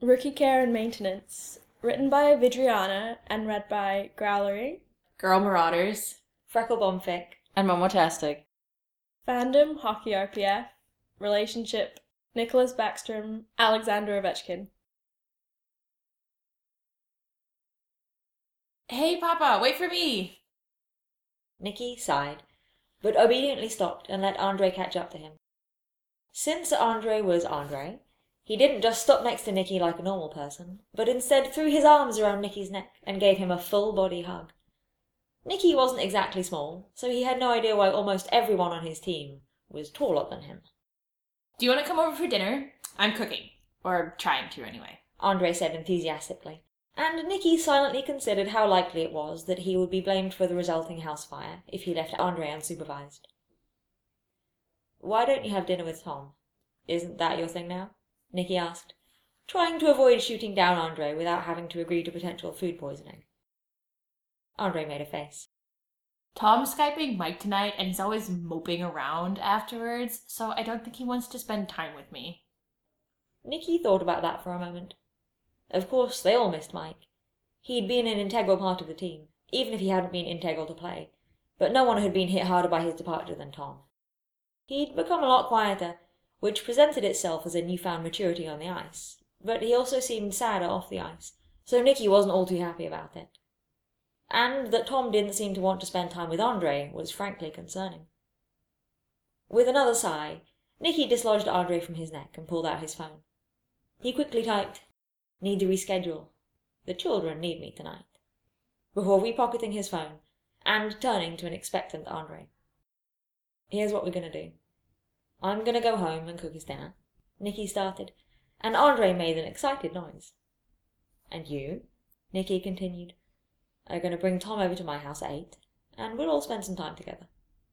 Rookie Care and Maintenance, written by Vidriana and read by Growlery, Girl Marauders, Freckle Bonfic, and Momotastic. Fandom Hockey RPF, Relationship Nicholas Backstrom, Alexander Ovechkin. Hey, Papa, wait for me! Nicky sighed, but obediently stopped and let Andre catch up to him. Since Andre was Andre, he didn't just stop next to Nicky like a normal person, but instead threw his arms around Nicky's neck and gave him a full-body hug. Nicky wasn't exactly small, so he had no idea why almost everyone on his team was taller than him. Do you want to come over for dinner? I'm cooking. Or trying to, anyway. Andre said enthusiastically, and Nicky silently considered how likely it was that he would be blamed for the resulting house fire if he left Andre unsupervised. "Why don't you have dinner with Tom? Isn't that your thing now?" Nicky asked, trying to avoid shooting down Andre without having to agree to potential food poisoning. Andre made a face. Tom's Skyping Mike tonight, and he's always moping around afterwards, so I don't think he wants to spend time with me. Nicky thought about that for a moment. Of course, they all missed Mike. He'd been an integral part of the team, even if he hadn't been integral to play, but no one had been hit harder by his departure than Tom. He'd become a lot quieter, which presented itself as a newfound maturity on the ice, but he also seemed sadder off the ice, so Nicky wasn't all too happy about it. And that Tom didn't seem to want to spend time with Andre was frankly concerning. With another sigh, Nicky dislodged Andre from his neck and pulled out his phone. He quickly typed, "Need to reschedule. The children need me tonight," before repocketing his phone and turning to an expectant Andre. "Here's what we're going to do. I'm going to go home and cook his dinner," Nicky started, and Andre made an excited noise. "And you," Nicky continued, "are going to bring Tom over to my house at 8, and we'll all spend some time together."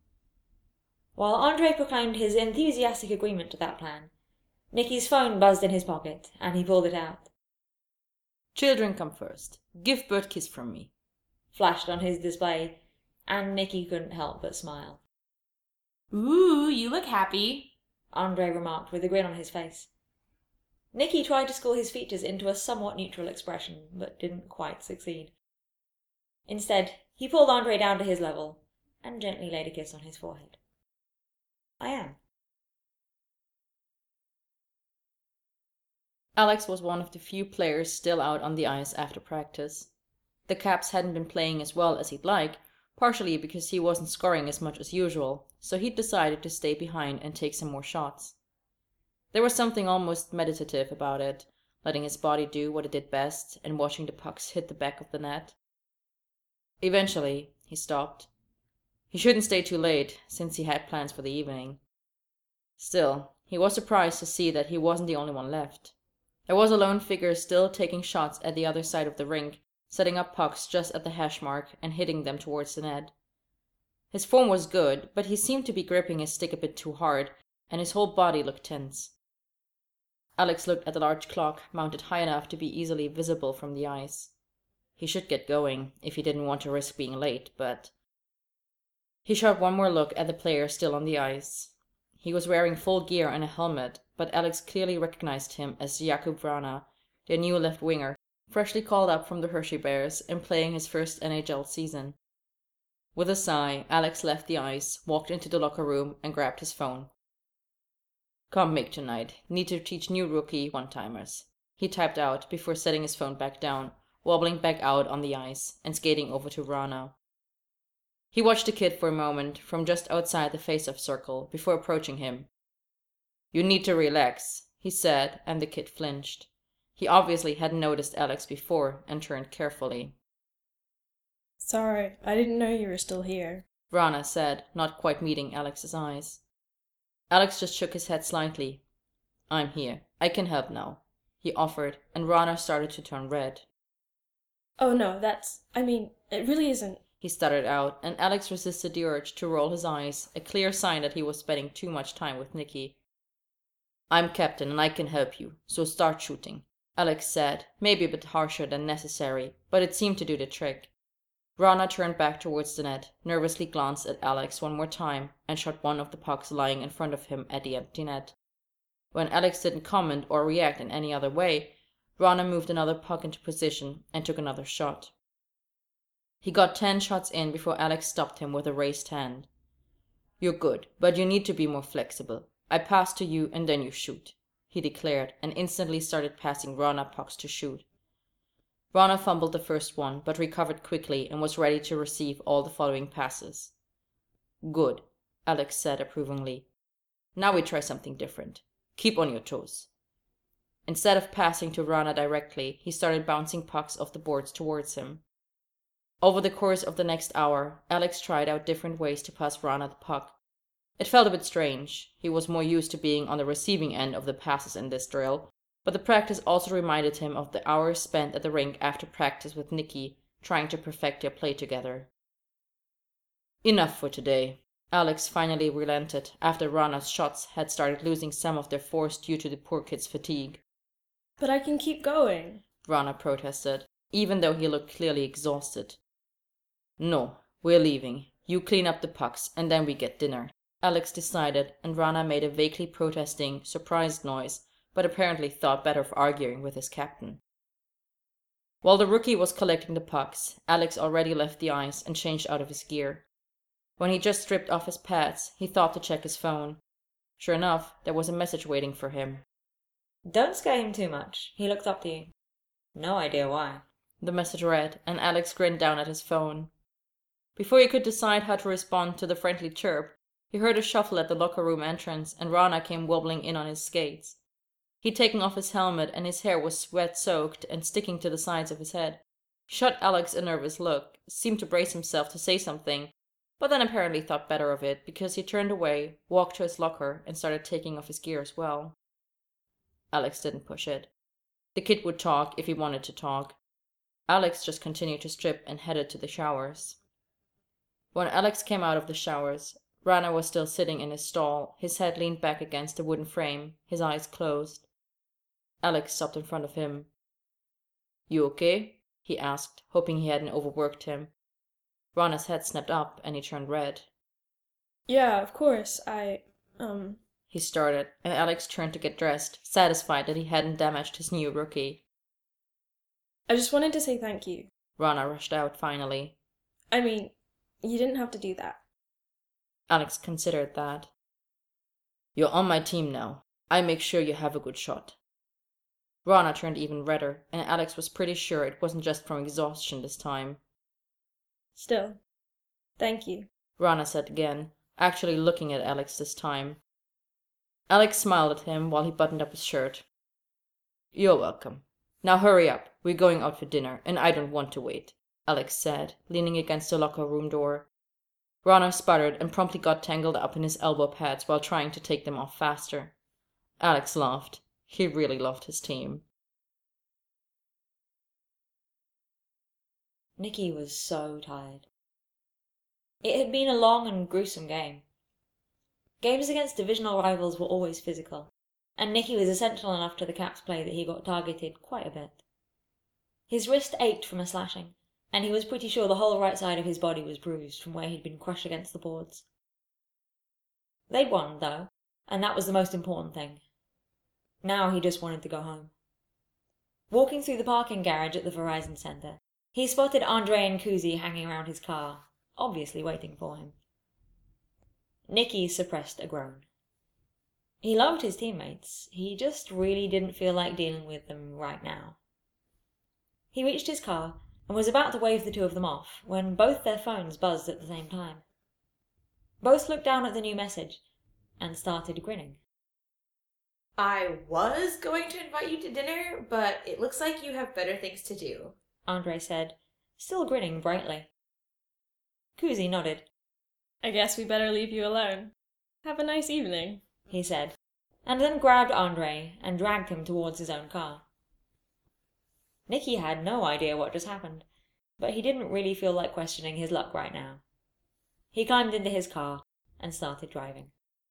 While Andre proclaimed his enthusiastic agreement to that plan, Nicky's phone buzzed in his pocket, and he pulled it out. "Children come first. Give Bert kiss from me," flashed on his display, and Nicky couldn't help but smile. Ooh, you look happy, Andre remarked with a grin on his face. Nicky tried to school his features into a somewhat neutral expression, but didn't quite succeed. Instead, he pulled Andre down to his level and gently laid a kiss on his forehead. "I am." Alex was one of the few players still out on the ice after practice. The Caps hadn't been playing as well as he'd like, partially because he wasn't scoring as much as usual, so he'd decided to stay behind and take some more shots. There was something almost meditative about it, letting his body do what it did best and watching the pucks hit the back of the net. Eventually, he stopped. He shouldn't stay too late, since he had plans for the evening. Still, he was surprised to see that he wasn't the only one left. There was a lone figure still taking shots at the other side of the rink, setting up pucks just at the hash mark and hitting them towards the net. His form was good, but he seemed to be gripping his stick a bit too hard, and his whole body looked tense. Alex looked at the large clock, mounted high enough to be easily visible from the ice. He should get going, if he didn't want to risk being late, but... He shot one more look at the player still on the ice. He was wearing full gear and a helmet, but Alex clearly recognized him as Jakub Vrana, their new left winger, freshly called up from the Hershey Bears and playing his first NHL season. With a sigh, Alex left the ice, walked into the locker room, and grabbed his phone. "Can't make tonight. Need to teach new rookie one-timers," he typed out before setting his phone back down, wobbling back out on the ice, and skating over to Vrana. He watched the kid for a moment from just outside the face-off circle before approaching him. "You need to relax," he said, and the kid flinched. He obviously hadn't noticed Alex before and turned carefully. "Sorry, I didn't know you were still here," Vrana said, not quite meeting Alex's eyes. Alex just shook his head slightly. "I'm here. I can help now," he offered, and Vrana started to turn red. "Oh no, it really isn't," he stuttered out, and Alex resisted the urge to roll his eyes, a clear sign that he was spending too much time with Nicky. "I'm captain and I can help you, so start shooting," Alex said, maybe a bit harsher than necessary, but it seemed to do the trick. Vrana turned back towards the net, nervously glanced at Alex one more time, and shot one of the pucks lying in front of him at the empty net. When Alex didn't comment or react in any other way, Rana moved another puck into position and took another shot. He got 10 shots in before Alex stopped him with a raised hand. "You're good, but you need to be more flexible. I pass to you and then you shoot," he declared, and instantly started passing Rana pucks to shoot. Rana fumbled the first one, but recovered quickly and was ready to receive all the following passes. "Good," Alex said approvingly. "Now we try something different. Keep on your toes." Instead of passing to Rana directly, he started bouncing pucks off the boards towards him. Over the course of the next hour, Alex tried out different ways to pass Rana the puck. It felt a bit strange. He was more used to being on the receiving end of the passes in this drill, but the practice also reminded him of the hours spent at the rink after practice with Nikki, trying to perfect their play together. Enough for today. Alex finally relented after Rana's shots had started losing some of their force due to the poor kid's fatigue. But I can keep going. Rana protested, even though he looked clearly exhausted. "No, we're leaving. You clean up the pucks, and then we get dinner," Alex decided, and Rana made a vaguely protesting, surprised noise, but apparently thought better of arguing with his captain. While the rookie was collecting the pucks, Alex already left the ice and changed out of his gear. When he just stripped off his pads, he thought to check his phone. Sure enough, there was a message waiting for him. "Don't scare him too much. He looks up to you." No idea why. The message read, and Alex grinned down at his phone. Before he could decide how to respond to the friendly chirp, he heard a shuffle at the locker room entrance, and Rana came wobbling in on his skates. He'd taken off his helmet, and his hair was sweat-soaked and sticking to the sides of his head. He shot Alex a nervous look, seemed to brace himself to say something, but then apparently thought better of it because he turned away, walked to his locker, and started taking off his gear as well. Alex didn't push it. The kid would talk if he wanted to talk. Alex just continued to strip and headed to the showers. When Alex came out of the showers, Rana was still sitting in his stall, his head leaned back against the wooden frame, his eyes closed. Alex stopped in front of him. "You okay?" he asked, hoping he hadn't overworked him. Rana's head snapped up, and he turned red. Yeah, of course. He started, and Alex turned to get dressed, satisfied that he hadn't damaged his new rookie. I just wanted to say thank you. Rana rushed out finally. I mean, you didn't have to do that. Alex considered that. "You're on my team now. I make sure you have a good shot." Rana turned even redder, and Alex was pretty sure it wasn't just from exhaustion this time. Still, thank you. Rana said again, actually looking at Alex this time. Alex smiled at him while he buttoned up his shirt. "You're welcome. Now hurry up. We're going out for dinner, and I don't want to wait," Alex said, leaning against the locker room door. Rana sputtered and promptly got tangled up in his elbow pads while trying to take them off faster. Alex laughed. He really loved his team. Nikki was so tired. It had been a long and gruesome game. Games against divisional rivals were always physical, and Nikki was essential enough to the Caps' play that he got targeted quite a bit. His wrist ached from a slashing, and he was pretty sure the whole right side of his body was bruised from where he'd been crushed against the boards. They'd won, though, and that was the most important thing. Now he just wanted to go home. Walking through the parking garage at the Verizon Center, he spotted Andre and Kuzi hanging around his car, obviously waiting for him. Nikki suppressed a groan. He loved his teammates, he just really didn't feel like dealing with them right now. He reached his car and was about to wave the two of them off when both their phones buzzed at the same time. Both looked down at the new message and started grinning. "I was going to invite you to dinner, but it looks like you have better things to do," Andre said, still grinning brightly. Kuzi nodded. I guess we better leave you alone. Have a nice evening, he said, and then grabbed Andre and dragged him towards his own car. Nikki had no idea what just happened, but he didn't really feel like questioning his luck right now. He climbed into his car and started driving.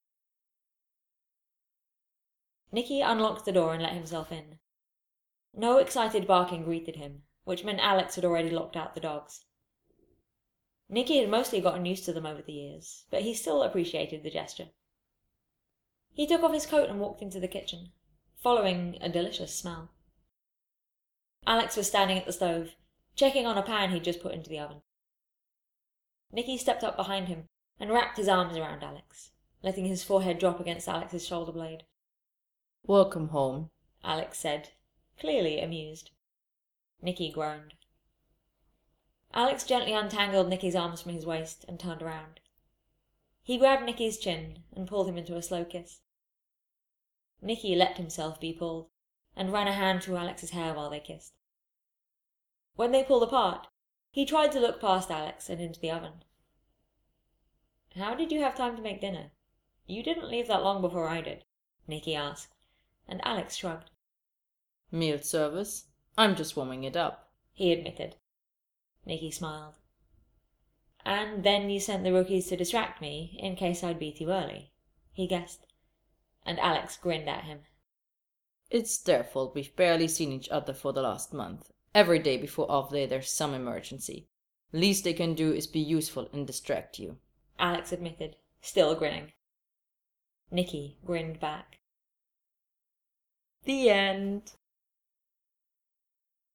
Nikki unlocked the door and let himself in. No excited barking greeted him, which meant Alex had already locked out the dogs. Nikki had mostly gotten used to them over the years, but he still appreciated the gesture. He took off his coat and walked into the kitchen, following a delicious smell. Alex was standing at the stove, checking on a pan he'd just put into the oven. Nicky stepped up behind him and wrapped his arms around Alex, letting his forehead drop against Alex's shoulder blade. "Welcome home." Alex said, clearly amused. Nicky groaned. Alex gently untangled Nicky's arms from his waist and turned around. He grabbed Nicky's chin and pulled him into a slow kiss. Nicky let himself be pulled and ran a hand through Alex's hair while they kissed. When they pulled apart, he tried to look past Alex and into the oven. "How did you have time to make dinner? You didn't leave that long before I did," Nicky asked, and Alex shrugged. "Meal service. I'm just warming it up," he admitted. Nicky smiled. "And then you sent the rookies to distract me in case I'd beat you early," he guessed, and Alex grinned at him. "It's their fault we've barely seen each other for the last month. Every day before off day there's some emergency. Least they can do is be useful and distract you," Alex admitted, still grinning. Nicky grinned back. The end.